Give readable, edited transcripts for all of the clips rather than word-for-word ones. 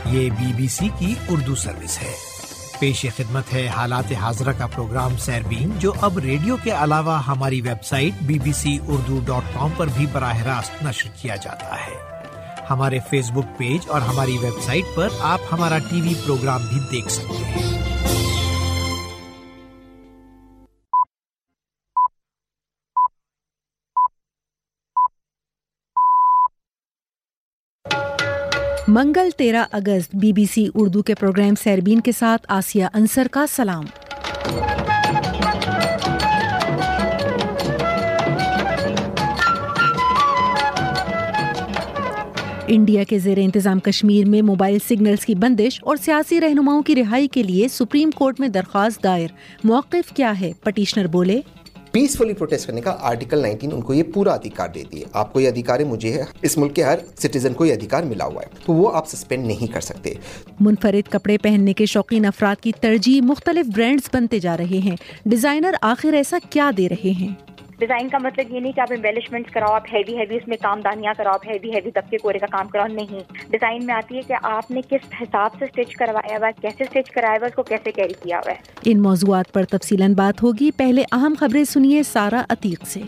یہ BBC کی Urdu service ہے۔ پیش خدمت ہے حالات حاضرہ کا پروگرام سیربین، جو اب ریڈیو کے علاوہ ہماری ویب سائٹ bbcurdu.com پر بھی براہ راست نشر کیا جاتا ہے۔ ہمارے فیس بک پیج اور ہماری ویب سائٹ پر آپ ہمارا ٹی وی پروگرام بھی دیکھ سکتے ہیں۔ منگل 13 اگست BBC اردو کے پروگرام سیربین کے ساتھ آسیہ انصر کا سلام۔ انڈیا کے زیر انتظام کشمیر میں موبائل سگنلز کی بندش اور سیاسی رہنماؤں کی رہائی کے لیے سپریم کورٹ میں درخواست دائر، موقف کیا ہے؟ پٹیشنر بولے پیسفلی پروٹیسٹ کرنے کا آرٹیکل 19 ان کو یہ پورا ادھیکار دیتی ہے۔ آپ کو یہ ادھیکار ہے، مجھے ہے، اس ملک کے ہر سٹیزن کو یہ ادھیکار ملا ہوا ہے، تو وہ آپ سسپینڈ نہیں کر سکتے۔ منفرد کپڑے پہننے کے شوقین افراد کی ترجیح مختلف برانڈز بنتے جا رہے ہیں، ڈیزائنر آخر ایسا کیا دے رہے ہیں؟ ڈیزائن کا مطلب یہ نہیں کہ آپ امبیلشمنٹس کراؤ، آپ ہیوی اس میں کام دانیاں کراؤ، آپ ہیوی دبکے کورے کا کام کراؤ، نہیں۔ ڈیزائن میں آتی ہے کہ آپ نے کس حساب سے اسٹچ کروایا ہوا ہے، کیسے اسٹچ کرایا ہوا ہے، اس کو کیسے کیری کیا ہوا ہے۔ ان موضوعات پر تفصیلاً بات ہوگی، پہلے اہم خبریں سنیے سارا عتیق سے۔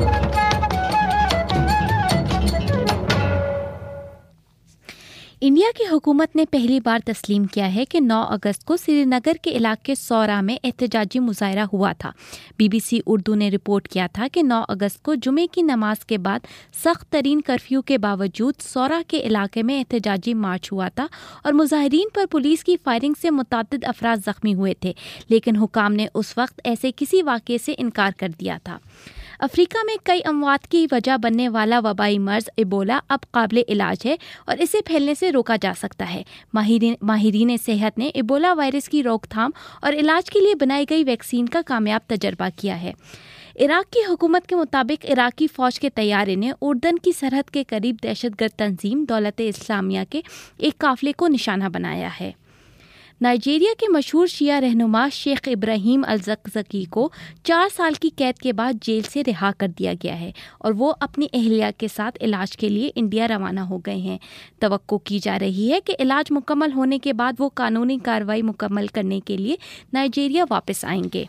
انڈیا کی حکومت نے پہلی بار تسلیم کیا ہے کہ 9 اگست کو سری نگر کے علاقے سورا میں احتجاجی مظاہرہ ہوا تھا۔ BBC اردو نے رپورٹ کیا تھا کہ 9 اگست کو جمعے کی نماز کے بعد سخت ترین کرفیو کے باوجود سورا کے علاقے میں احتجاجی مارچ ہوا تھا اور مظاہرین پر پولیس کی فائرنگ سے متعدد افراد زخمی ہوئے تھے، لیکن حکام نے اس وقت ایسے کسی واقعے سے انکار کر دیا تھا۔ افریقہ میں کئی اموات کی وجہ بننے والا وبائی مرض ایبولا اب قابل علاج ہے اور اسے پھیلنے سے روکا جا سکتا ہے۔ ماہرین صحت نے ایبولا وائرس کی روک تھام اور علاج کے لیے بنائی گئی ویکسین کا کامیاب تجربہ کیا ہے۔ عراق کی حکومت کے مطابق عراقی فوج کے طیارے نے اردن کی سرحد کے قریب دہشت گرد تنظیم دولت اسلامیہ کے ایک قافلے کو نشانہ بنایا ہے۔ نائجیریا کے مشہور شیعہ رہنما شیخ ابراہیم الزقزقی کو 4 سال کی قید کے بعد جیل سے رہا کر دیا گیا ہے اور وہ اپنی اہلیہ کے ساتھ علاج کے لیے انڈیا روانہ ہو گئے ہیں۔ توقع کی جا رہی ہے کہ علاج مکمل ہونے کے بعد وہ قانونی کارروائی مکمل کرنے کے لیے نائجیریا واپس آئیں گے۔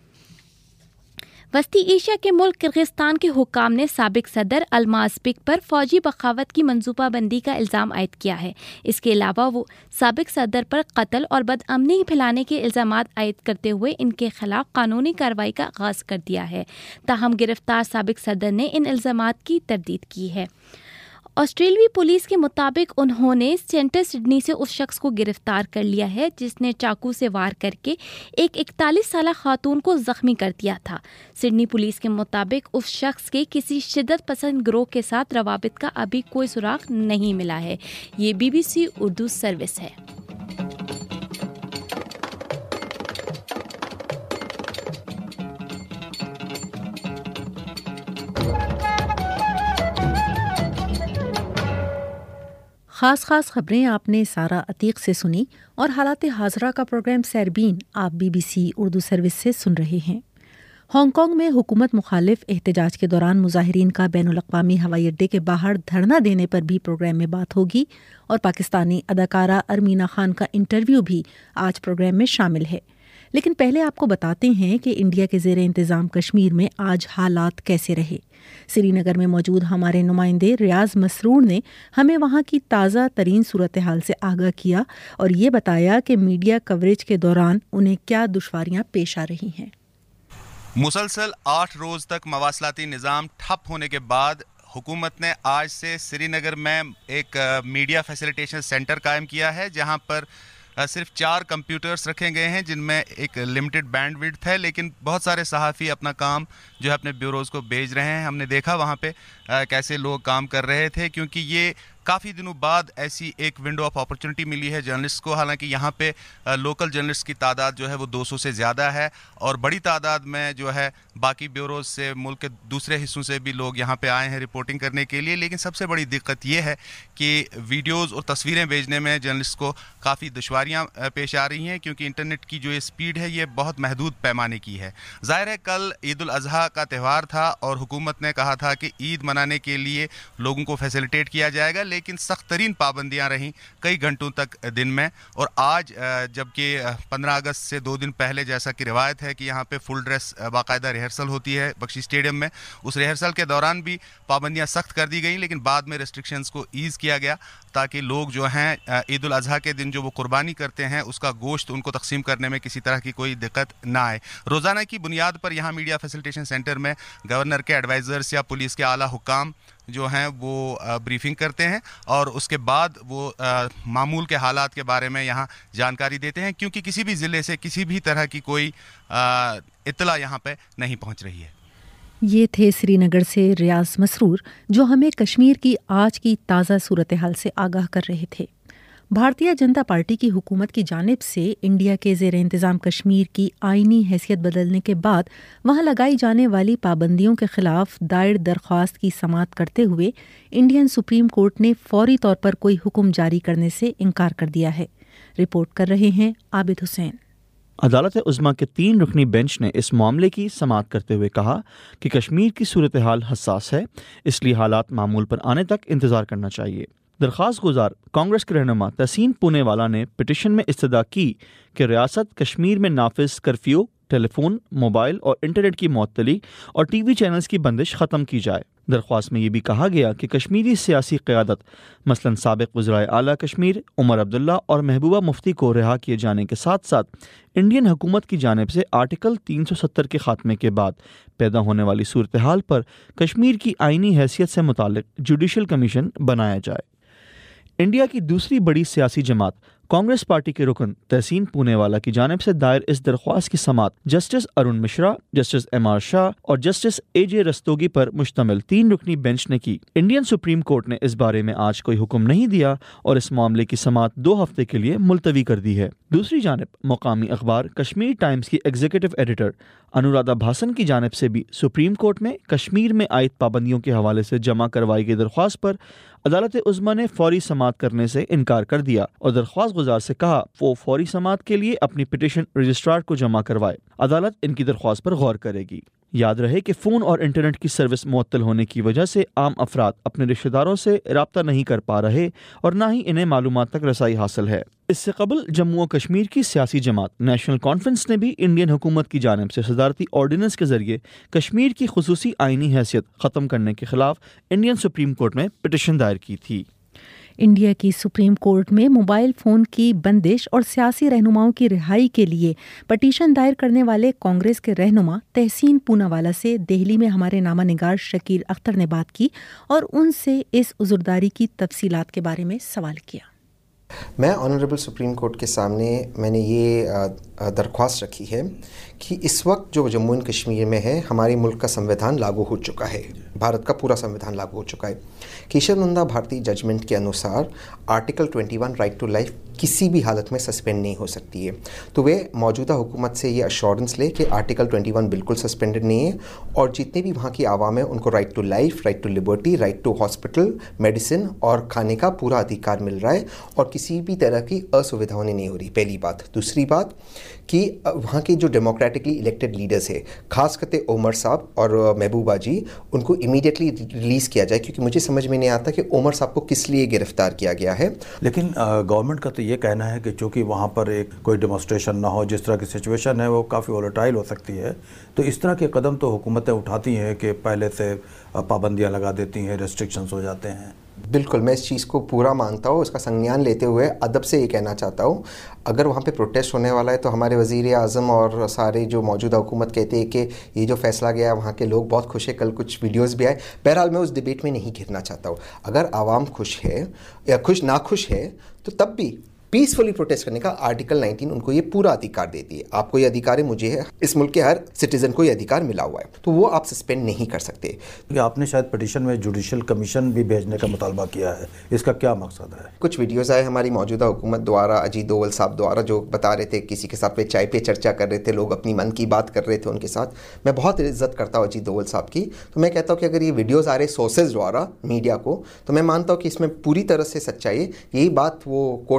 وسطی ایشیا کے ملک کرغزستان کے حکام نے سابق صدر المازبک پر فوجی بغاوت کی منصوبہ بندی کا الزام عائد کیا ہے۔ اس کے علاوہ وہ سابق صدر پر قتل اور بدامنی پھیلانے کے الزامات عائد کرتے ہوئے ان کے خلاف قانونی کارروائی کا آغاز کر دیا ہے۔ تاہم گرفتار سابق صدر نے ان الزامات کی تردید کی ہے۔ آسٹریلوی پولیس کے مطابق انہوں نے سینٹر سڈنی سے اس شخص کو گرفتار کر لیا ہے جس نے چاقو سے وار کر کے ایک 41 سالہ خاتون کو زخمی کر دیا تھا۔ سڈنی پولیس کے مطابق اس شخص کے کسی شدت پسند گروہ کے ساتھ روابط کا ابھی کوئی سراغ نہیں ملا ہے۔ یہ BBC اردو سروس ہے۔ خاص خبریں آپ نے سارا عتیق سے سنی اور حالات حاضرہ کا پروگرام سیربین آپ BBC اردو سروس سے سن رہے ہیں۔ ہانگ کانگ میں حکومت مخالف احتجاج کے دوران مظاہرین کا بین الاقوامی ہوائی اڈے کے باہر دھرنا دینے پر بھی پروگرام میں بات ہوگی اور پاکستانی اداکارہ ارمینا خان کا انٹرویو بھی آج پروگرام میں شامل ہے۔ لیکن پہلے آپ کو بتاتے ہیں کہ انڈیا کے زیر انتظام کشمیر میں آج حالات کیسے رہے۔ سری نگر میں موجود ہمارے نمائندے ریاض مسرور نے ہمیں وہاں کی تازہ ترین صورتحال سے آگاہ کیا اور یہ بتایا کہ میڈیا کوریج کے دوران انہیں کیا دشواریاں پیش آ رہی ہیں۔ مسلسل 8 روز تک مواصلاتی نظام ٹھپ ہونے کے بعد حکومت نے آج سے سری نگر میں ایک میڈیا فیسیلیٹیشن سینٹر قائم کیا ہے، جہاں پر صرف 4 کمپیوٹرز رکھے گئے ہیں جن میں ایک لمیٹڈ بینڈ وڈتھ ہے، لیکن بہت سارے صحافی اپنا کام جو ہے اپنے بیوروز کو بھیج رہے ہیں۔ ہم نے دیکھا وہاں پہ کیسے لوگ کام کر رہے تھے، کیونکہ یہ کافی دنوں بعد ایسی ایک ونڈو آف اپرچونٹی ملی ہے جرنلسٹ کو۔ حالانکہ یہاں پہ لوکل جرنلسٹ کی تعداد جو ہے وہ 200 سے زیادہ ہے اور بڑی تعداد میں جو ہے باقی بیوروز سے ملک کے دوسرے حصوں سے بھی لوگ یہاں پہ آئے ہیں رپورٹنگ کرنے کے لیے۔ لیکن سب سے بڑی دقت یہ ہے کہ ویڈیوز اور تصویریں بھیجنے میں جرنلسٹ کو کافی دشواریاں پیش آ رہی ہیں، کیونکہ انٹرنیٹ کی جو یہ سپیڈ ہے یہ بہت محدود پیمانے کی ہے۔ ظاہر ہے کل عید الاضحیٰ کا تہوار تھا اور حکومت نے کہا تھا کہ عید منانے کے لیے لوگوں کو فیسیلیٹیٹ کیا جائے گا، لیکن سخت ترین پابندیاں رہیں کئی گھنٹوں تک دن میں. اور آج جبکہ 15 اگست سے 2 دن پہلے جیسا کہ روایت ہے کہ یہاں پہ فل ڈریس باقاعدہ ریہرسل ہوتی ہے بخشی اسٹیڈیم میں, اس ریہرسل کے دوران بھی پابندیاں سخت کر دی گئیں, لیکن بعد میں ریسٹرکشنز کو ایز کیا گیا تاکہ لوگ جو ہیں عید الاضحیٰ کے دن جو وہ قربانی کرتے ہیں اس کا گوشت ان کو تقسیم کرنے میں کسی طرح کی کوئی دقت نہ آئے. روزانہ کی بنیاد پر یہاں میڈیا فیسیلیٹیشن سینٹر میں گورنر کے ایڈوائزرز یا پولیس کے اعلیٰ حکام جو ہیں وہ بریفنگ کرتے ہیں اور اس کے بعد وہ معمول کے حالات کے بارے میں یہاں جانکاری دیتے ہیں, کیونکہ کسی بھی ضلع سے کسی بھی طرح کی کوئی اطلاع یہاں پہ نہیں پہنچ رہی ہے. یہ تھے سری نگر سے ریاض مسرور جو ہمیں کشمیر کی آج کی تازہ صورتحال سے آگاہ کر رہے تھے. بھارتیہ جنتا پارٹی کی حکومت کی جانب سے انڈیا کے زیر انتظام کشمیر کی آئینی حیثیت بدلنے کے بعد وہاں لگائی جانے والی پابندیوں کے خلاف دائر درخواست کی سماعت کرتے ہوئے انڈین سپریم کورٹ نے فوری طور پر کوئی حکم جاری کرنے سے انکار کر دیا ہے. رپورٹ کر رہے ہیں عابد حسین. عدالت عظمیٰ کے 3 رکنی بینچ نے اس معاملے کی سماعت کرتے ہوئے کہا کہ کشمیر کی صورتحال حساس ہے, اس لیے حالات معمول پر آنے تک انتظار کرنا چاہیے. درخواست گزار کانگریس کے رہنما تحسین پونے والا نے پٹیشن میں استدعا کی کہ ریاست کشمیر میں نافذ کرفیو, ٹیلی فون, موبائل اور انٹرنیٹ کی معطلی اور ٹی وی چینلز کی بندش ختم کی جائے. درخواست میں یہ بھی کہا گیا کہ کشمیری سیاسی قیادت مثلاً سابق وزرائے اعلیٰ کشمیر عمر عبداللہ اور محبوبہ مفتی کو رہا کیے جانے کے ساتھ ساتھ انڈین حکومت کی جانب سے آرٹیکل 370 کے خاتمے کے بعد پیدا ہونے والی صورتحال پر کشمیر کی آئینی حیثیت سے متعلق جوڈیشل کمیشن بنایا جائے. انڈیا کی دوسری بڑی سیاسی جماعت کانگریس پارٹی کے رکن تحسین پونے والا کی جانب سے دائر اس درخواست کی سماعت justice Arun Mishra, justice M R Shah اور جسٹس اے جے رستوگی پر مشتمل 3 رکنی بینچ نے کی. انڈین سپریم کورٹ نے اس بارے میں آج کوئی حکم نہیں دیا اور اس معاملے کی سماعت 2 ہفتے کے لیے ملتوی کر دی ہے. دوسری جانب مقامی اخبار کشمیر ٹائمز کی ایگزیکٹو ایڈیٹر انورادھا بھاسن کی جانب سے بھی سپریم کورٹ میں کشمیر میں عائد پابندیوں کے حوالے سے جمع کروائی گئی درخواست پر عدالت عظمیٰ نے فوری سماعت کرنے سے انکار کر دیا اور درخواست گزار سے کہا وہ فوری سماعت کے لیے اپنی پٹیشن رجسٹرار کو جمع کروائے. عدالت ان کی درخواست پر غور کرے گی. یاد رہے کہ فون اور انٹرنیٹ کی سروس معطل ہونے کی وجہ سے عام افراد اپنے رشتہ داروں سے رابطہ نہیں کر پا رہے اور نہ ہی انہیں معلومات تک رسائی حاصل ہے. اس سے قبل جموں و کشمیر کی سیاسی جماعت نیشنل کانفرنس نے بھی انڈین حکومت کی جانب سے صدارتی آرڈیننس کے ذریعے کشمیر کی خصوصی آئینی حیثیت ختم کرنے کے خلاف انڈین سپریم کورٹ میں پٹیشن دائر کی تھی. انڈیا کی سپریم کورٹ میں موبائل فون کی بندش اور سیاسی رہنماؤں کی رہائی کے لیے پٹیشن دائر کرنے والے کانگریس کے رہنما تحسین پونا والا سے دہلی میں ہمارے نامہ نگار شکیل اختر نے بات کی اور ان سے اس عذرداری کی تفصیلات کے بارے میں سوال کیا. میں آنریبل سپریم کورٹ کے سامنے میں نے یہ درخواست رکھی ہے کہ اس وقت جو جموں اینڈ کشمیر میں ہے ہمارے ملک کا سنویدھان لاگو ہو چکا ہے, بھارت کا پورا سنویدھان لاگو ہو چکا ہے. کیشونندا بھارتی ججمنٹ کے انوسار آرٹیکل 21 رائٹ ٹو لائف کسی بھی حالت میں سسپینڈ نہیں ہو سکتی ہے. تو وہ موجودہ حکومت سے یہ اشورنس لے کہ آرٹیکل 21 بالکل سسپینڈڈ نہیں ہے اور جتنے بھی وہاں کی عوام ہیں ان کو right to life, right to liberty, right to hospital, medicine اور کھانے کا پورا ادھیکار مل رہا ہے اور کسی بھی طرح کی اسویدھا نہیں ہو رہی. پہلی بات. دوسری بات کہ وہاں کے جو ڈیموکریٹکلی الیکٹڈ لیڈرز ہیں خاص کرتے عمر صاحب اور محبوبہ جی ان کو امیڈیٹلی ریلیز کیا جائے, کیونکہ مجھے سمجھ میں نہیں آتا کہ عمر صاحب کو کس لیے گرفتار کیا گیا ہے. لیکن گورنمنٹ کا تو یہ کہنا ہے کہ چونکہ وہاں پر ایک کوئی ڈیمونسٹریشن نہ ہو, جس طرح کی سچویشن ہے وہ کافی وولٹائل ہو سکتی ہے, تو اس طرح کے قدم تو حکومتیں اٹھاتی ہیں کہ پہلے سے پابندیاں لگا دیتی ہیں, ریسٹرکشنز ہو جاتے ہیں. بالکل, میں اس چیز کو پورا مانتا ہوں. اس کا سنگیان لیتے ہوئے ادب سے یہ کہنا چاہتا ہوں اگر وہاں پہ پروٹیسٹ ہونے والا ہے تو ہمارے وزیر اعظم اور سارے جو موجودہ حکومت کہتے ہیں کہ یہ جو فیصلہ گیا ہے وہاں کے لوگ بہت خوش ہیں. کل کچھ ویڈیوز بھی آئے. بہرحال میں اس ڈبیٹ میں نہیں گھرنا چاہتا ہوں. اگر عوام خوش ہے یا ناخوش ہے تو تب بھی پیسفلی پروٹیسٹ کرنے کا آرٹیکل 19 ان کو یہ پورا ادھیکار دیتی ہے. آپ کو یہ ادھیکار ہے, مجھے ہے, اس ملک کے ہر سٹیزن کو یہ ادھیکار ملا ہوا ہے, تو وہ آپ سسپینڈ نہیں کر سکتے. آپ نے شاید پٹیشن میں جوڈیشل کمیشن بھی بھیجنے کا مطالبہ کیا ہے, اس کا کیا مقصد ہے؟ کچھ ویڈیوز آئے ہماری موجودہ حکومت دوارا, اجیت دوول صاحب دوارا, جو بتا رہے تھے کسی کے ساتھ چائے پہ چرچا کر رہے تھے, لوگ اپنی من کی بات کر رہے تھے ان کے ساتھ. میں بہت عزت کرتا ہوں اجیت دوول صاحب کی, تو میں کہتا ہوں کہ اگر یہ ویڈیوز آ رہے سورسز دوارا میڈیا کو, تو میں مانتا ہوں کہ اس میں پوری طرح سے سچائی ہے. یہی بات وہ کورٹ اپنے آنکھوں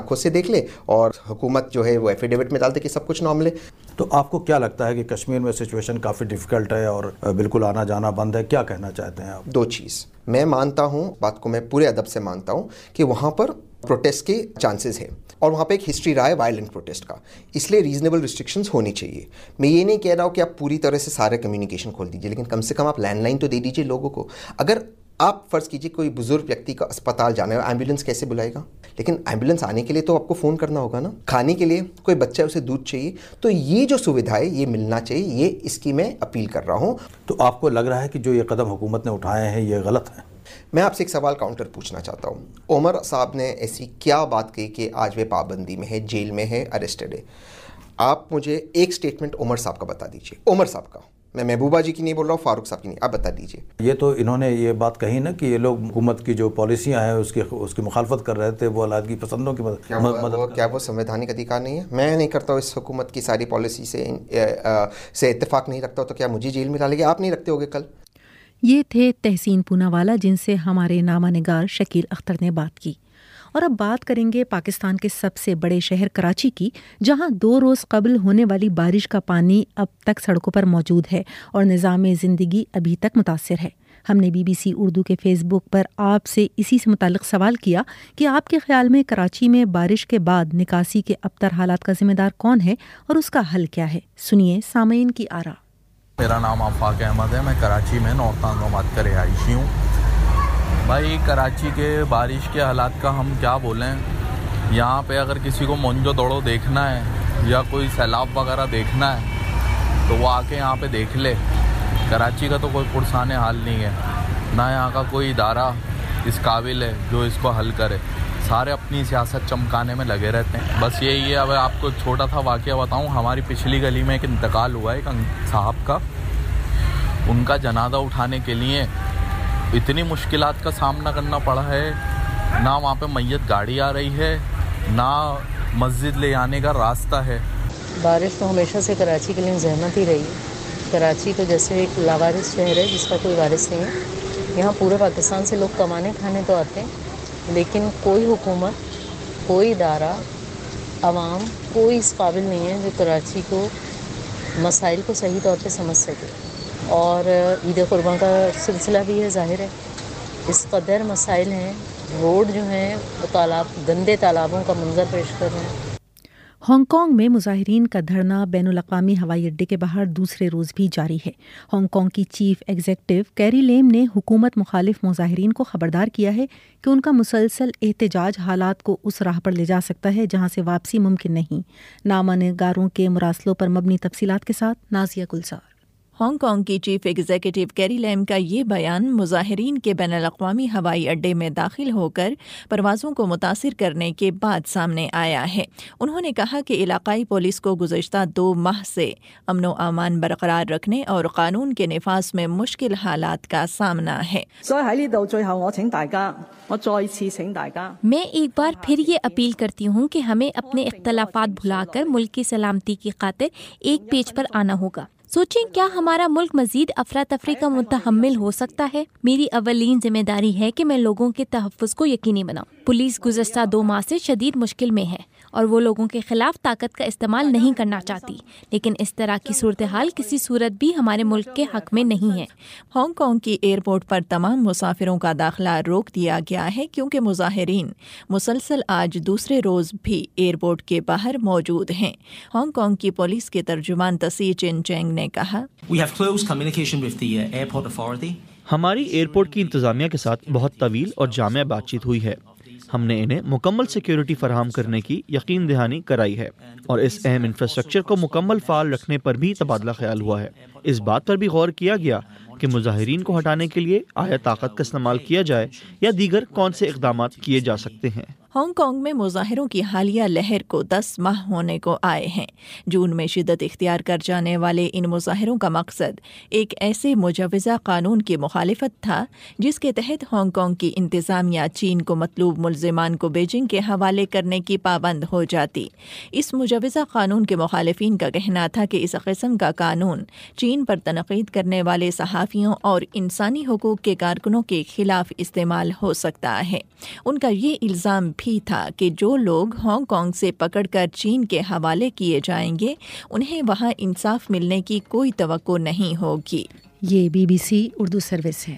आंखों से देख ले और हुकूमत जो है वो एफिडेविट में डाल दे कि सब कुछ नॉर्मल है। तो आपको क्या लगता है कि कश्मीर में सिचुएशन काफ़ी डिफ़िकल्ट है और बिल्कुल आना जाना बंद है, क्या कहना चाहते हैं आप? दो चीज़ मैं मानता हूँ, बात को मैं पूरे अदब से मानता हूँ कि वहाँ पर प्रोटेस्ट के चांसेस है और वहाँ पे एक हिस्ट्री रहा है वायलेंट प्रोटेस्ट का, इसलिए रीजनेबल रिस्ट्रिक्शंस होनी चाहिए। मैं ये नहीं कह रहा हूँ कि आप पूरी तरह से सारे कम्युनिकेशन खोल दीजिए, लेकिन कम से कम आप लैंडलाइन तो दे दीजिए लोगों को। अगर आप फ़र्ज़ कीजिए कोई बुज़ुर्ग व्यक्ति का अस्पताल जाना है, एम्बुलेंस कैसे बुलाएगा? लेकिन एम्बुलेंस आने के लिए तो आपको फ़ोन करना होगा ना। खाने के लिए कोई बच्चा है उसे दूध चाहिए, तो ये जो सुविधा है ये मिलना चाहिए, ये इसकी मैं अपील कर रहा हूँ। तो आपको लग रहा है कि जो ये कदम हुकूमत ने उठाए हैं ये गलत है? मैं आपसे एक सवाल काउंटर पूछना चाहता हूँ। उमर साहब ने ऐसी क्या बात कही कि आज वे पाबंदी में है, जेल में है, अरेस्टेड है? आप मुझे एक स्टेटमेंट उमर साहब का बता दीजिए, उमर साहब का। मैं महबूबा जी की नहीं बोल रहा हूँ, फारूक साहब की नहीं, आप बता दीजिए। ये तो इन्होंने ये बात कही ना कि ये लोग हुकूमत की जो पॉलिसियाँ हैं उसकी मुखालफत कर रहे थे, वो अलादगी पसंदों की मदद। क्या वो संवैधानिक अधिकार नहीं है? मैं नहीं करता हूँ इस हुकूमत की सारी पॉलिसी से इत्तेफाक नहीं रखता हूँ, तो क्या मुझे जेल में डालेंगे? आप नहीं रखते होगे कल। ये थे तहसीन पूनावाला, जिनसे हमारे नामानिगार शकील अख्तर ने बात की। और अब बात करेंगे पाकिस्तान के सबसे बड़े शहर कराची की, जहां 2 रोज़ कबल होने वाली बारिश का पानी अब तक सड़कों पर मौजूद है और निज़ाम ज़िंदगी अभी तक मुतासिर है। हमने BBC उर्दू के फेसबुक पर आपसे इसी से मुताल्लिक सवाल किया कि आपके ख्याल में कराची में बारिश के बाद निकासी के अबतर हालात का जिम्मेदार कौन है और उसका हल क्या है। सुनिए सामीन की आरा। मेरा नाम आफाक अहमद है, मैं कराची में नॉर्थ आबाद का रिहायशी हूँ। भाई कराची के बारिश के हालात का हम क्या बोलें। यहाँ पे अगर किसी को मोंजो दौड़ो देखना है या कोई सैलाब वगैरह देखना है तो वो आके यहाँ पे देख ले। कराची का तो कोई पुरसाने हाल नहीं है, ना यहाँ का कोई इदारा इस काबिल है जो इसको हल करे। सारे अपनी सियासत चमकाने में लगे रहते हैं। बस यही है। अब आपको एक छोटा सा वाक़या बताऊँ, हमारी पिछली गली में एक इंतकाल हुआ है एक साहब का। उनका जनाजा उठाने के लिए इतनी मुश्किलात का सामना करना पड़ा है, ना वहाँ पे मैयत गाड़ी आ रही है, ना मस्जिद ले आने का रास्ता है। बारिश तो हमेशा से कराची के लिए ज़हमत ही रही है। कराची तो जैसे एक लावारिस शहर है जिसका कोई वारिस नहीं है। यहाँ पूरे पाकिस्तान से लोग कमाने खाने तो आते हैं, लेकिन कोई हुकूमत, कोई इदारा, आवाम कोई इस काबिल नहीं है जो कराची को मसाइल को सही तौर पे समझ सके। और ईद कुर्बान का सिलसिला भी है, ज़ाहिर है इस कदर मसाइल हैं। रोड जो हैं वो तालाब, गंदे तालाबों का मंजर पेश कर रहे हैं। हांगकांग में मुजाहिरीन का धरना बैनुल-अक़वामी हवाई अड्डे के बाहर दूसरे रोज़ भी जारी है। हांगकांग की चीफ एग्जीक्यूटिव कैरी लेम ने हुकूमत मुखालिफ मुजाहिरीन को खबरदार किया है कि उनका मुसलसल एहतजाज हालात को उस राह पर ले जा सकता है जहां से वापसी मुमकिन नहीं। नामानिगारों के मुरासलों पर मबनी तफसीलात के साथ नाजिया गुलजार। हांगकांग की चीफ एग्जीक्यूटिव कैरी लेम का ये बयान मुजाहिरीन के बैनुल-अक़वामी हवाई अड्डे में दाखिल होकर परवाज़ों को मुतासिर करने के बाद सामने आया है। उन्होंने कहा कि इलाकाई पुलिस को गुज़श्ता 2 माह से अमन व अमान बरकरार रखने और कानून के निफाज में मुश्किल हालात का सामना है। मैं एक बार फिर ये अपील करती हूँ कि हमें अपने इख्तलाफात भुलाकर मुल्क की सलामती की खातिर एक पेज पर आना होगा। सोचें, क्या हमारा मुल्क मजीद अफरा तफरी का मुतहम्मिल हो सकता है? मेरी अवलीन जिम्मेदारी है कि मैं लोगों के तहफ़्फ़ुज़ को यकीनी बनाऊं। पुलिस गुज़श्ता 2 माह से शदीद मुश्किल में है और वो लोगों के खिलाफ ताकत का इस्तेमाल नहीं करना चाहती, लेकिन इस तरह की सूरत हाल किसी सूरत भी हमारे मुल्क के हक में नहीं है। हांगकांग की एयरपोर्ट पर तमाम मुसाफिरों का दाखिला रोक दिया गया है क्योंकि मुजाहिरीन मुसलसल आज दूसरे रोज़ भी एयरपोर्ट के बाहर मौजूद हैं। हांगकांग की पुलिस के तर्जुमान तसी चिन चेंग ने कहा, हमारी एयरपोर्ट की इंतजामिया के साथ बहुत तवील और जामिया बातचीत हुई है। हमने इन्हें मुकम्मल सिक्योरिटी फराहम करने की यकीन दहानी कराई है और इस अहम इंफ्रास्ट्रक्चर को मुकम्मल फाल रखने पर भी तबादला ख्याल हुआ है। इस बात पर भी गौर किया गया कि मुजाहिरीन को हटाने के लिए आया ताकत का इस्तेमाल किया जाए या दीगर कौन से इक़दामात किए जा सकते हैं। हांगकांग में मुजाहिरों की हालिया लहर को 10 माह होने को आए हैं। जून में शिद्दत इख्तियार कर जाने वाले इन मुजाहिरों का मकसद एक ऐसे मुजवज़ा कानून की मुखालिफत था जिसके तहत हांगकांग की इंतज़ामिया चीन को मतलूब मुल्ज़िमान को बीजिंग के हवाले करने की पाबंद हो जाती। इस मुजवज़ा مجوزہ قانون کے مخالفین کا کہنا تھا کہ اس قسم کا قانون چین پر تنقید کرنے والے صحافیوں اور انسانی حقوق کے کارکنوں کے خلاف استعمال ہو سکتا ہے۔ ان کا یہ الزام بھی تھا کہ جو لوگ ہانگ کانگ سے پکڑ کر چین کے حوالے کیے جائیں گے انہیں وہاں انصاف ملنے کی کوئی توقع نہیں ہوگی۔ یہ BBC اردو سروس ہے۔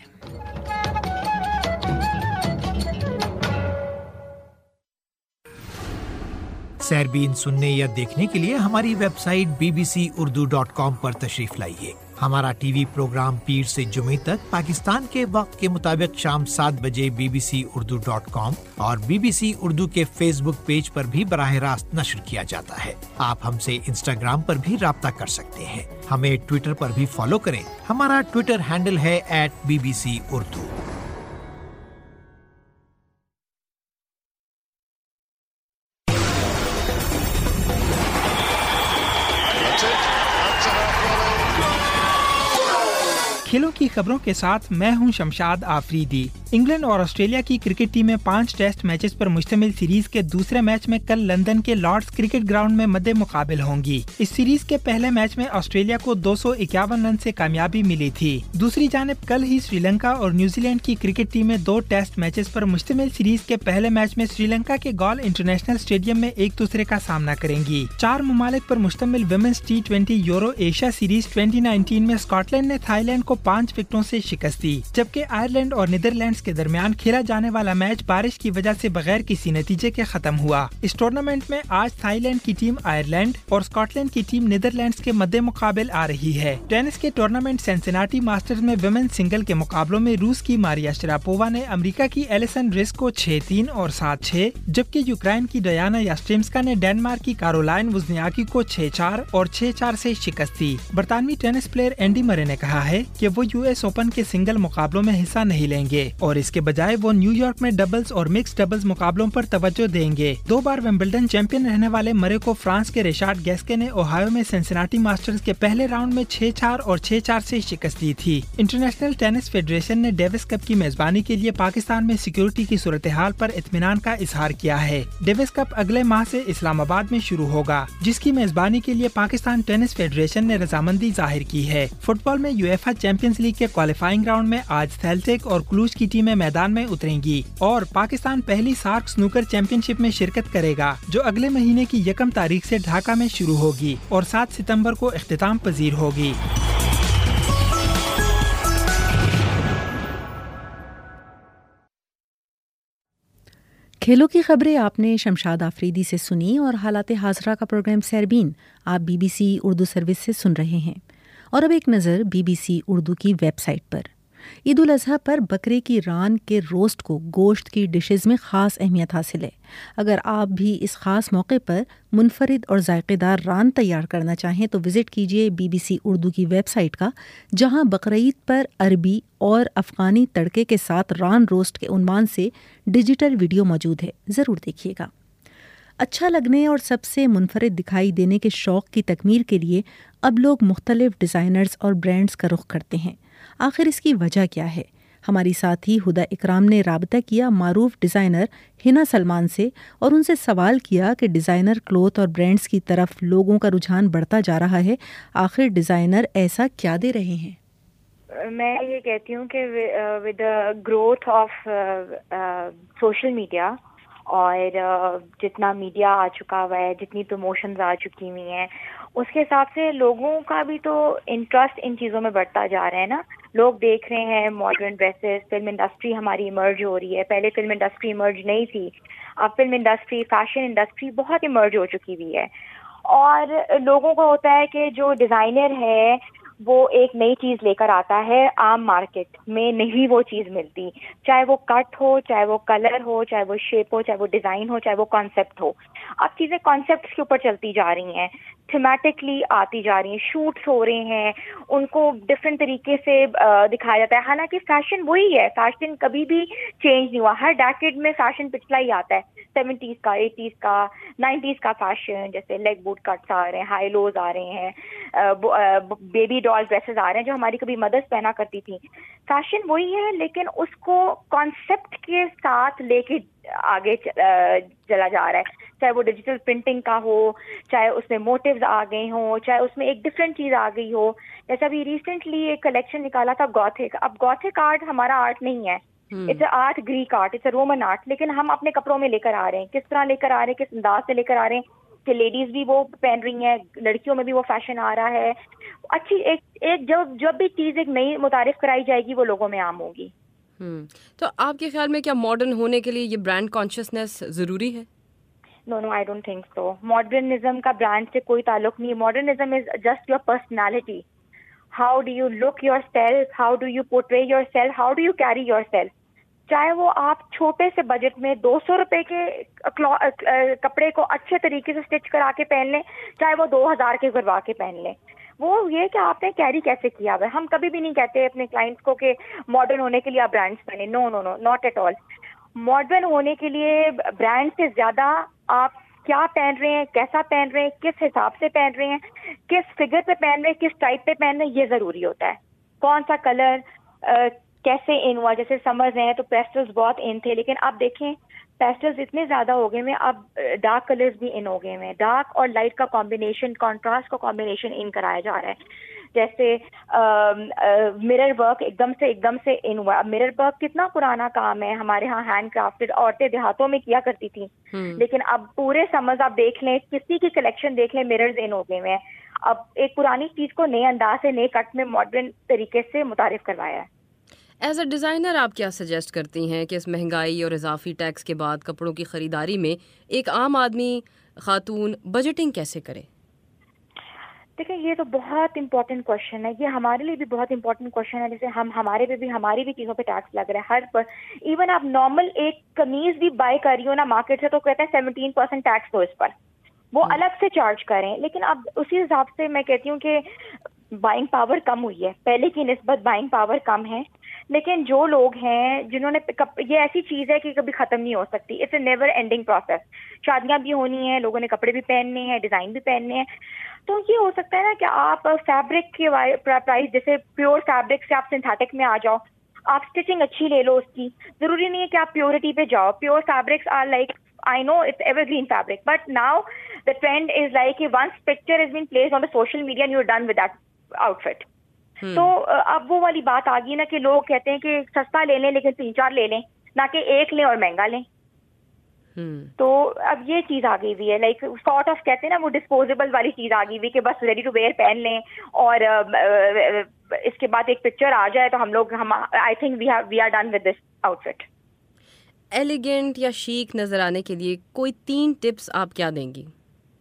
سیربین سننے یا دیکھنے کے لیے ہماری ویب سائٹ bbcurdu.com پر تشریف لائیے۔ ہمارا ٹی وی پروگرام پیر سے جمعے تک پاکستان کے وقت کے مطابق شام 7 بجے bbcurdu.com اور BBC اردو کے فیس بک پیج پر بھی براہ راست نشر کیا جاتا ہے۔ آپ ہم سے انسٹاگرام پر بھی رابطہ کر سکتے ہیں۔ ہمیں ٹویٹر پر بھی فالو کریں۔ ہمارا ٹویٹر ہینڈل ہے @BBC Urdu۔ کھیلوں کی خبروں کے ساتھ میں ہوں شمشاد آفریدی۔ انگلینڈ اور آسٹریلیا کی کرکٹ ٹیمیں 5 ٹیسٹ میچز پر مشتمل سیریز کے دوسرے میچ میں کل لندن کے لارڈز کرکٹ گراؤنڈ میں مد مقابل ہوں گی۔ اس سیریز کے پہلے میچ میں آسٹریلیا کو 251 رن سے کامیابی ملی تھی۔ دوسری جانب کل ہی سری لنکا اور نیوزی لینڈ کی کرکٹ ٹیمیں 2 ٹیسٹ میچز پر مشتمل سیریز کے پہلے میچ میں سری لنکا کے گال انٹرنیشنل اسٹیڈیم میں ایک دوسرے کا سامنا کریں گی۔ 4 ممالک پر مشتمل women's T20 euro Asia series 2019 میں اسکاٹ لینڈ نے تھائی لینڈ کو 5 وکٹوں سے شکست دی، جبکہ آئرلینڈ اور نیدرلینڈز کے درمیان کھیلا جانے والا میچ بارش کی وجہ سے بغیر کسی نتیجے کے ختم ہوا۔ اس ٹورنامنٹ میں آج تھائی لینڈ کی ٹیم آئرلینڈ اور اسکاٹ لینڈ کی ٹیم نیدرلینڈز کے مد مقابل آ رہی ہے۔ ٹینس کے ٹورنامنٹ سنسناٹی ماسٹرز میں ویمن سنگل کے مقابلوں میں روس کی ماریا شراپووا نے امریکہ کی ایلیسن ریس کو 6-3 اور 7-6، جبکہ یوکرائن کی ڈیانا یاسٹریمسکا نے ڈنمارک کی کارولائن وزنیاکی کو 6-4 اور 6-4 سے شکست دی۔ برطانوی ٹینس پلیئر اینڈی مرے نے کہا ہے کہ وہ US اوپن کے سنگل مقابلوں میں حصہ نہیں لیں گے اور اس کے بجائے وہ نیو یارک میں ڈبلز اور مکس ڈبلز مقابلوں پر توجہ دیں گے۔ 2 بار ومبلڈن چیمپئن رہنے والے مرے کو فرانس کے ریشارڈ گیسکے نے اوہایو میں سنسناٹی ماسٹرز کے پہلے راؤنڈ میں 6-4 اور 6-4 سے شکست دی تھی۔ انٹرنیشنل ٹینس فیڈریشن نے ڈیوس کپ کی میزبانی کے لیے پاکستان میں سیکیورٹی کی صورتحال پر اطمینان کا اظہار کیا ہے۔ ڈیوس کپ اگلے ماہ سے اسلام آباد میں شروع ہوگا، جس کی میزبانی کے لیے پاکستان ٹینس فیڈریشن نے رضامندی ظاہر کی ہے۔ فٹ بال میں UEFA چیمپئنز لیگ کے کوالیفائنگ راؤنڈ میں آج سیلٹک اور کلوچ کی ٹیمیں میدان میں اتریں گی اور پاکستان پہلی سارک سنوکر چیمپئن شپ میں شرکت کرے گا، جو اگلے مہینے کی 1 تاریخ سے ڈھاکہ میں شروع ہوگی اور 7 ستمبر کو اختتام پذیر ہوگی۔ کھیلوں کی خبریں آپ نے شمشاد آفریدی سے سنی اور حالات حاضرہ کا پروگرام سیربین آپ BBC اردو سروس سے سن رہے ہیں۔ اور اب ایک نظر BBC اردو کی ویب سائٹ پر۔ عید الاضحیٰ پر بکرے کی ران کے روسٹ کو گوشت کی ڈشز میں خاص اہمیت حاصل ہے۔ اگر آپ بھی اس خاص موقع پر منفرد اور ذائقے دار ران تیار کرنا چاہیں تو وزٹ کیجیے BBC اردو کی ویب سائٹ کا، جہاں بقرعید پر عربی اور افغانی تڑکے کے ساتھ ران روسٹ کے عنوان سے ڈیجیٹل ویڈیو موجود ہے، ضرور دیکھیے گا۔ اچھا لگنے اور سب سے منفرد دکھائی دینے کے شوق کی تکمیل کے لیے اب لوگ مختلف ڈیزائنرز اور برانڈز کا رخ کرتے ہیں۔ آخر اس کی وجہ کیا ہے؟ ہماری ساتھی ہدیٰ اکرام نے رابطہ کیا معروف ڈیزائنر ہنا سلمان سے اور ان سے سوال کیا کہ ڈیزائنر کلوتھ اور برانڈز کی طرف لوگوں کا رجحان بڑھتا جا رہا ہے، آخر ڈیزائنر ایسا کیا دے رہے ہیں؟ میں یہ کہتی ہوں کہ with growth of social media اور جتنا میڈیا آ چکا ہوا ہے، جتنی پروموشنز آ چکی ہوئی ہیں، اس کے حساب سے لوگوں کا بھی تو انٹرسٹ ان چیزوں میں بڑھتا جا رہا ہے نا۔ لوگ دیکھ رہے ہیں ماڈرن ڈریسز، فلم انڈسٹری ہماری ایمرج ہو رہی ہے۔ پہلے فلم انڈسٹری ایمرج نہیں تھی، اب فلم انڈسٹری، فیشن انڈسٹری بہت ایمرج ہو چکی ہوئی ہے، اور لوگوں کو ہوتا ہے کہ جو ڈیزائنر ہے وہ ایک نئی چیز لے کر آتا ہے، عام مارکیٹ میں نہیں وہ چیز ملتی، چاہے وہ کٹ ہو، چاہے وہ کلر ہو، چاہے وہ شیپ ہو، چاہے وہ ڈیزائن ہو، چاہے وہ کانسیپٹ ہو۔ اب چیزیں کانسیپٹس کے اوپر چلتی جا رہی ہیں، تھیمیٹکلی آتی جا رہی ہیں، شوٹس ہو رہے ہیں، ان کو ڈفرینٹ طریقے سے دکھایا جاتا ہے۔ حالانکہ فیشن وہی ہے، فیشن کبھی بھی چینج نہیں ہوا، ہر ڈیکیڈ میں فیشن پچھلا ہی آتا ہے۔ 70s کا 80s کا 90s کا فیشن, جیسے لیگ بوٹ کٹس آ رہے ہیں, ہائی لوز آ رہے ہیں, بیبی ڈال ڈریسز آ رہے ہیں جو ہماری کبھی مدرس پہنا کرتی تھی. فیشن وہی ہے لیکن اس کو کانسیپٹ کے ساتھ لے کے آگے چلا جا رہا ہے, چاہے وہ ڈیجیٹل پرنٹنگ کا ہو, چاہے اس میں موٹیوز آ گئے ہوں, چاہے اس میں ایک ڈفرینٹ چیز آ گئی ہو. جیسے ابھی ریسنٹلی ایک کلیکشن نکالا تھا گوتھک. اب گوتھک آرٹ ہمارا آرٹ نہیں ہے, it's a art Greek art, it's a Roman art, لیکن ہم اپنے کپڑوں میں لے کر آ رہے ہیں. کس طرح لے کر آ رہے ہیں, کس انداز سے لے کر آ رہے ہیں کہ لیڈیز بھی وہ پہن رہی ہیں, لڑکیوں میں بھی وہ فیشن آ رہا ہے. اچھی ایک جب بھی چیز ایک نئی متعارف کرائی جائے گی وہ لوگوں میں عام ہوگی. تو آپ کے خیال میں کیا ماڈرن ہونے کے لیے یہ برانڈ کانشیسنیس ضروری ہے؟ No, I don't think so. Modernism کا برانڈ سے کوئی تعلق نہیں. Modernism is just your personality. How do you look yourself? How do you portray yourself? How do you carry yourself? چاہے وہ آپ چھوٹے سے بجٹ میں 200 روپے کے کپڑے کو اچھے طریقے سے اسٹچ کرا کے پہن لیں, چاہے وہ 2000 کے کروا کے پہن لیں. وہ یہ کہ آپ نے کیری کیسے کیا ہوا ہے. ہم کبھی بھی نہیں کہتے اپنے کلائنٹس کو کہ ماڈرن ہونے کے لیے آپ برانڈس پہنیں. No, not at all. Modern ہونے کے لیے برانڈ سے زیادہ آپ کیا پہن رہے ہیں, کیسا پہن رہے ہیں, کس حساب سے پہن رہے ہیں, کس فگر پہ پہن رہے ہیں, کس ٹائپ پہ پہن رہے ہیں, یہ ضروری ہوتا ہے. کون سا کلر کیسے ان ہوا. جیسے سمرز ہیں تو پیسٹلز بہت ان تھے, لیکن اب دیکھیں پیسٹلز اتنے زیادہ ہو گئے ہیں, اب ڈارک کلرز بھی ان ہو گئے ہیں. ڈارک اور لائٹ کا کمبینیشن, کانٹراسٹ کا کمبینیشن ان کرایا جا رہا ہے. جیسے مرر ورک ایک دم سے ان ہوا. اب مرر ورک کتنا پرانا کام ہے, ہمارے ہاں ہینڈ کرافٹڈ عورتیں دیہاتوں میں کیا کرتی تھیں, لیکن اب پورے سمرز آپ دیکھ لیں, کسی کی کلیکشن دیکھ لیں, مررز ان ہو گئے ہیں. اب ایک پرانی چیز کو نئے انداز سے, نئے کٹ میں, ماڈرن طریقے سے متعارف کروایا ہے. ایز اے ڈیزائنر آپ کیا سجیسٹ کرتی ہیں کہ اس مہنگائی اور اضافی ٹیکس کے بعد کپڑوں کی خریداری میں ایک عام آدمی خاتون بجٹنگ کیسے کرے؟ دیکھیں یہ تو بہت امپورٹنٹ کوشچن ہے, یہ ہمارے لیے بھی بہت امپورٹنٹ کوشچن ہے. جیسے ہماری بھی چیزوں پہ ٹیکس لگ رہا ہے ہر پر. ایون آپ نارمل ایک قمیض بھی بائی کر رہی ہو نا مارکیٹ سے تو کہتے ہیں 17% ٹیکس دو اس پر, وہ الگ سے چارج کریں. لیکن اب اسی حساب سے میں کہتی ہوں کہ بائنگ پاور کم ہوئی ہے, پہلے کی نسبت بائنگ پاور کم ہے. لیکن جو لوگ ہیں جنہوں نے یہ ایسی چیز ہے کہ کبھی ختم نہیں ہو سکتی. It's a never ending process. شادیاں بھی ہونی ہیں, لوگوں نے کپڑے بھی پہننے ہیں, ڈیزائن بھی پہننے ہیں. تو یہ ہو سکتا ہے نا کہ آپ فیبرک کے پرائز, جیسے پیور فیبرک سے آپ سنتھیٹک میں آ جاؤ, آپ اسٹچنگ اچھی لے لو اس کی. ضروری نہیں ہے کہ آپ پیورٹی پہ جاؤ. Pure fabrics are like, I know it's evergreen fabric, but now the trend is like once picture has been placed on the social media and you're done with that outfit. تو اب وہ والی بات آ گئی نا کہ لوگ کہتے ہیں کہ سستا لے لیں لیکن 3-4 لے لیں, نہ کہ ایک لیں اور مہنگا لیں. تو اب یہ چیز آ گئی ہوئی ہے, لائک سارٹ آف کہتے ہیں نا وہ ڈسپوزیبل والی چیز آ گئی ہوئی کہ بس ریڈی ٹو ویئر پہن لیں اور اس کے بعد ایک پکچر آ جائے تو ہم لوگ I think we are done with this outfit. Elegant یا شیک نظر آنے کے لیے کوئی 3 ٹپس آپ کیا دیں گی؟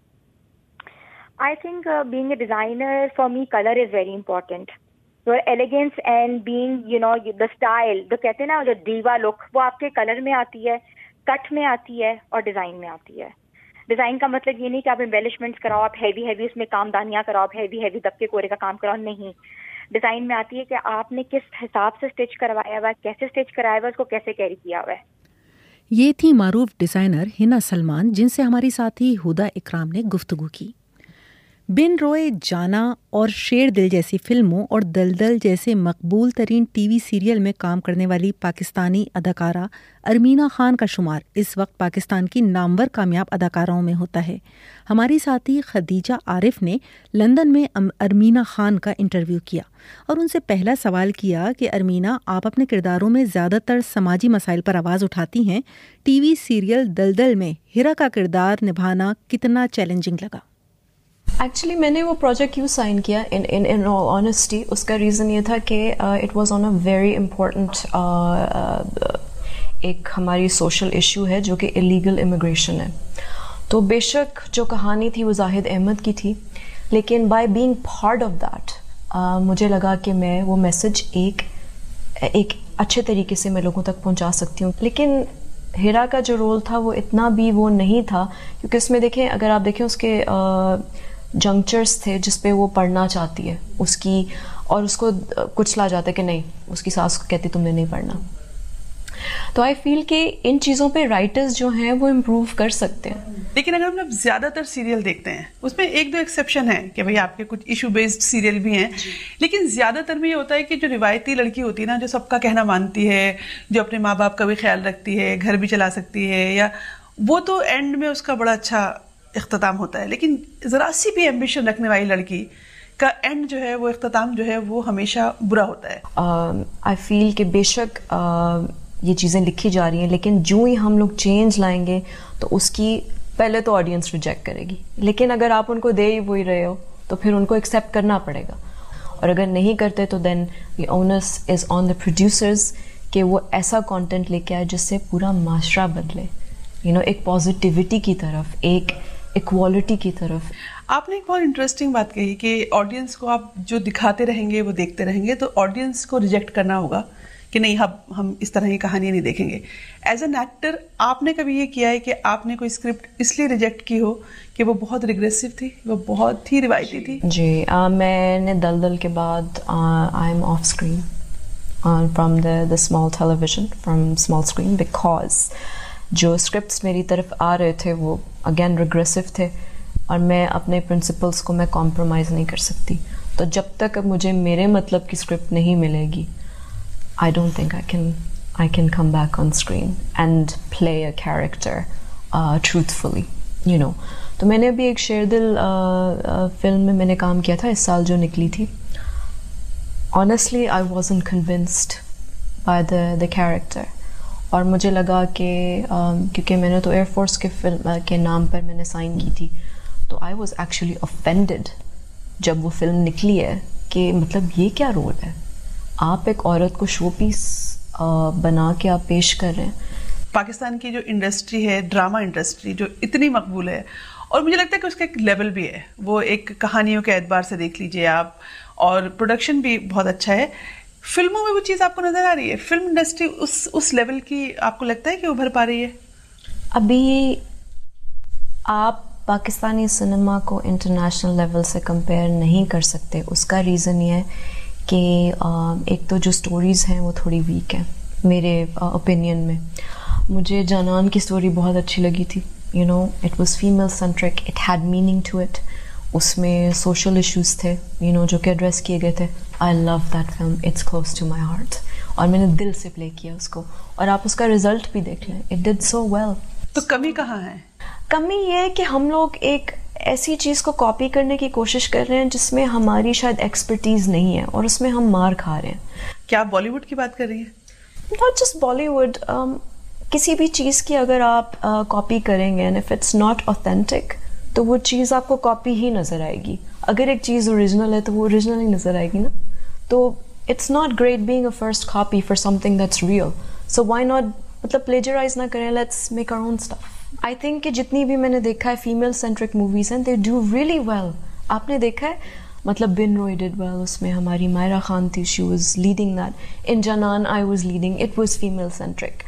I think being a designer, for me, color is very important. Your elegance and being, the style, جو کہتے ہیں نا جو diva look, وہ آپ کے کلر میں آتی ہے, کٹ میں آتی ہے اور ڈیزائن میں آتی ہے. ڈیزائن کا مطلب یہ نہیں کہ آپ ایمبیلشمنٹس کراؤ, آپ ہیوی اس میں کام دانیاں کراؤ, آپ ہیوی دبکے کورے کا کام کراؤ. نہیں, ڈیزائن میں آتی ہے کہ آپ نے کس حساب سے اسٹچ کروایا ہوا ہے, کیسے اسٹچ کرایا ہوا ہے, اس کو کیسے کیری کیا ہوا ہے. یہ تھی معروف ڈیزائنر ہنا سلمان, جن سے ہماری ساتھی ہدا اکرام نے گفتگو کی. بن روئے جانا اور شیر دل جیسی فلموں اور دلدل جیسے مقبول ترین ٹی وی سیریل میں کام کرنے والی پاکستانی اداکارہ ارمینا خان کا شمار اس وقت پاکستان کی نامور کامیاب اداکاراؤں میں ہوتا ہے. ہماری ساتھی خدیجہ عارف نے لندن میں ارمینا خان کا انٹرویو کیا اور ان سے پہلا سوال کیا کہ ارمینا, آپ اپنے کرداروں میں زیادہ تر سماجی مسائل پر آواز اٹھاتی ہیں. ٹی وی سیریل دلدل میں ہیرا کا کردار نبھانا کتنا چیلنجنگ لگا؟ ایکچولی میں نے وہ پروجیکٹ کیوں سائن کیا ان آل آنیسٹی, اس کا ریزن یہ تھا کہ it was on a very important ایک ہماری سوشل ایشو ہے جو کہ الیگل امیگریشن ہے. تو بے شک جو کہانی تھی وہ زاہد احمد کی تھی, لیکن by being part of that مجھے لگا کہ میں وہ میسج ایک اچھے طریقے سے میں لوگوں تک پہنچا سکتی ہوں. لیکن ہیرا کا جو رول تھا وہ اتنا بھی وہ نہیں تھا, کیونکہ اس میں دیکھیں, اگر آپ دیکھیں اس کے جنکچرز تھے جس پہ وہ پڑھنا چاہتی ہے اس کی, اور اس کو کچلا جاتا ہے کہ نہیں, اس کی ساس کو کہتی تم نے نہیں پڑھنا. تو آئی فیل کہ ان چیزوں پہ رائٹرز جو ہیں وہ امپروو کر سکتے ہیں. لیکن اگر ہم لوگ زیادہ تر سیریل دیکھتے ہیں اس میں ایک دو ایکسیپشن ہیں کہ بھئی آپ کے کچھ ایشو بیسڈ سیریل بھی ہیں, لیکن زیادہ تر میں یہ ہوتا ہے کہ جو روایتی لڑکی ہوتی ہے نا, جو سب کا کہنا مانتی ہے, جو اپنے ماں باپ کا بھی خیال رکھتی ہے, گھر بھی چلا سکتی ہے, یا وہ تو اینڈ میں اس کا بڑا اچھا اختتام ہوتا ہے. لیکن ذرا سی بھی ایمبیشن رکھنے والی لڑکی کا اینڈ جو ہے وہ اختتام جو ہے وہ ہمیشہ برا ہوتا ہے. آئی فیل کہ بے شک یہ چیزیں لکھی جا رہی ہیں, لیکن جو ہی ہم لوگ چینج لائیں گے تو اس کی پہلے تو آڈینس ریجیکٹ کرے گی, لیکن اگر آپ ان کو دے ہی وہی رہے ہو تو پھر ان کو ایکسیپٹ کرنا پڑے گا. اور اگر نہیں کرتے تو دین دی اونس از آن دا پروڈیوسرز کہ وہ ایسا کانٹینٹ لے کے آئے جس سے پورا معاشرہ بدلے, ایک پازیٹیوٹی کی طرف, ایک ایکوالٹی کی طرف. آپ نے ایک بہت انٹرسٹنگ بات کہی کہ آڈینس کو آپ جو دکھاتے رہیں گے وہ دیکھتے رہیں گے, تو آڈینس کو ریجیکٹ کرنا ہوگا کہ نہیں ہم اس طرح کی کہانیاں نہیں دیکھیں گے. ایز این ایکٹر آپ نے کبھی یہ کیا ہے کہ آپ نے کوئی اسکرپٹ اس لیے ریجیکٹ کی ہو کہ وہ بہت ریگریسو تھی, وہ بہت ہی روایتی تھی؟ جی, میں نے دلدل کے بعد I am off screen from the small television, from small screen, because جو اسکرپٹس میری طرف آ رہے تھے وہ اگین ریگریسو تھے, اور میں اپنے پرنسپلس کو میں کمپرومائز نہیں کر سکتی. تو جب تک مجھے میرے مطلب کی اسکرپٹ نہیں ملے گی, I don't think I can come back on screen and play a character truthfully, تو میں نے ابھی ایک شیر دل فلم میں نے کام کیا تھا اس سال جو نکلی تھی. Honestly, I wasn't convinced by the character, اور مجھے لگا کہ کیونکہ میں نے تو ایئر فورس کے فلم کے نام پر میں نے سائن کی تھی, تو I was actually offended جب وہ فلم نکلی ہے کہ مطلب یہ کیا رول ہے, آپ ایک عورت کو شو پیس بنا کے آپ پیش کر رہے ہیں. پاکستان کی جو انڈسٹری ہے, ڈرامہ انڈسٹری جو اتنی مقبول ہے, اور مجھے لگتا ہے کہ اس کا ایک لیول بھی ہے, وہ ایک کہانیوں کے اعتبار سے دیکھ لیجئے آپ, اور پروڈکشن بھی بہت اچھا ہے. فلموں میں وہ چیز آپ کو نظر آ رہی ہے؟ فلم انڈسٹری اس لیول کی آپ کو لگتا ہے کہ ابھر پا رہی ہے؟ ابھی آپ پاکستانی سنیما کو انٹرنیشنل لیول سے کمپیئر نہیں کر سکتے. اس کا ریزن یہ ہے کہ ایک تو جو سٹوریز ہیں وہ تھوڑی ویک ہیں میرے اوپینین میں. مجھے جانان کی سٹوری بہت اچھی لگی تھی, it was female centric, it had meaning to it, اس میں سوشل ایشوز تھے جو کہ ایڈریس کیے گئے تھے. I love that film, it's close to my heart, اور میں نے دل سے پلے کیا اس کو, اور آپ اس کا رزلٹ بھی دیکھ لیں, اٹ ڈڈ سو ویل. تو کمی کہاں ہے؟ کمی یہ ہے کہ ہم لوگ ایک ایسی چیز کو کاپی کرنے کی کوشش کر رہے ہیں جس میں ہماری شاید ایکسپرٹیز نہیں ہے, اور اس میں ہم مار کھا رہے ہیں. کیا آپ بالی ووڈ کی بات کر رہی ہیں؟ ناٹ جسٹ بالی ووڈ, کسی بھی چیز کی اگر آپ کاپی کریں گے, and if it's not authentic تو وہ چیز آپ کو کاپی ہی نظر آئے گی. اگر ایک چیز اوریجنل ہے تو وہ اوریجنل ہی نظر آئے گی نا. تو it's not great being a first copy for something that's real, so why not, مطلب پلیجرائز نہ کریں, let's make our own stuff. I think کہ جتنی بھی میں نے دیکھا ہے فیمیل سینٹرک موویز ہیں, دے ڈو ریئلی ویل. آپ نے دیکھا ہے, مطلب بن روی ڈڈ ویل, اس میں ہماری مائرہ خان تھی, she was leading that. In Janaan I was leading, it was female centric.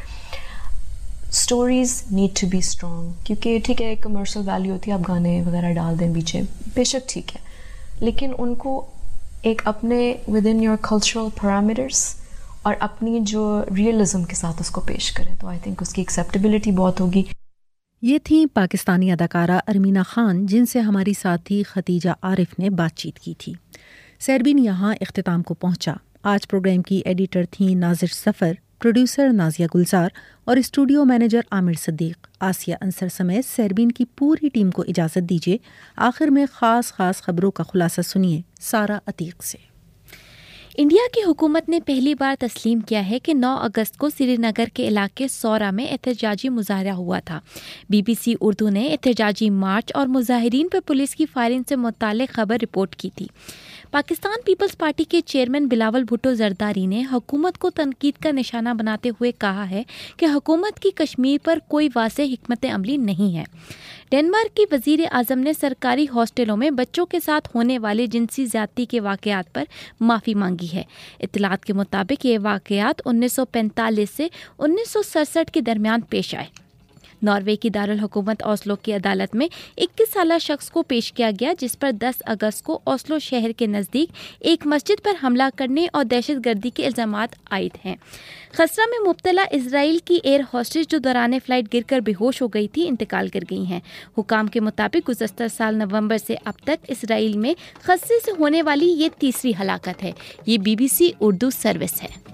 Stories need to be strong, کیونکہ ٹھیک ہے ایک کمرشل ویلیو ہوتی ہے, آپ گانے وغیرہ ڈال دیں پیچھے, بے شک ٹھیک ہے, لیکن ان کو ایک اپنے within your cultural parameters اور اپنی جو ریئلزم کے ساتھ اس کو پیش کریں, تو آئی تھنک اس کی ایکسیپٹیبلٹی بہت ہوگی. یہ تھیں پاکستانی اداکارہ ارمینہ خان, جن سے ہماری ساتھی ختیجہ عارف نے بات چیت کی تھی. سیربین یہاں اختتام کو پہنچا. آج پروگرام کی ایڈیٹر تھیں ناظر سفر, پروڈیوسر نازیہ گلزار اور اسٹوڈیو مینیجر عامر صدیق. آسیہ انصر سمیت سیربین کی پوری ٹیم کو اجازت دیجیے. آخر میں خاص خبروں کا خلاصہ سنیے سارا عتیق سے. انڈیا کی حکومت نے پہلی بار تسلیم کیا ہے کہ 9 اگست کو سری نگر کے علاقے سورا میں احتجاجی مظاہرہ ہوا تھا. بی بی سی اردو نے احتجاجی مارچ اور مظاہرین پر پولیس کی فائرنگ سے متعلق خبر رپورٹ کی تھی. پاکستان پیپلز پارٹی کے چیئرمین بلاول بھٹو زرداری نے حکومت کو تنقید کا نشانہ بناتے ہوئے کہا ہے کہ حکومت کی کشمیر پر کوئی واضح حکمت عملی نہیں ہے. ڈنمارک کی وزیر اعظم نے سرکاری ہاسٹلوں میں بچوں کے ساتھ ہونے والے جنسی زیادتی کے واقعات پر معافی مانگی ہے. اطلاعات کے مطابق یہ واقعات 1945 سے 1967 کے درمیان پیش آئے. नॉर्वे की दारुल हुकूमत ओस्लो की अदालत में 21 साला शख्स को पेश किया गया, जिस पर 10 अगस्त को ओस्लो शहर के नज़दीक एक मस्जिद पर हमला करने और दहशतगर्दी के इल्ज़ामात आयद हैं। खसरा में मुब्तला इजराइल की एयर होस्टेज जो दौरान फ़्लाइट गिरकर बेहोश हो गई थी, इंतकाल कर गई हैं। हुकाम के मुताबिक गुज़श्ता साल नवंबर से अब तक इसराइल में खसरे से होने वाली ये तीसरी हलाकत है। ये BBC उर्दू सर्विस है।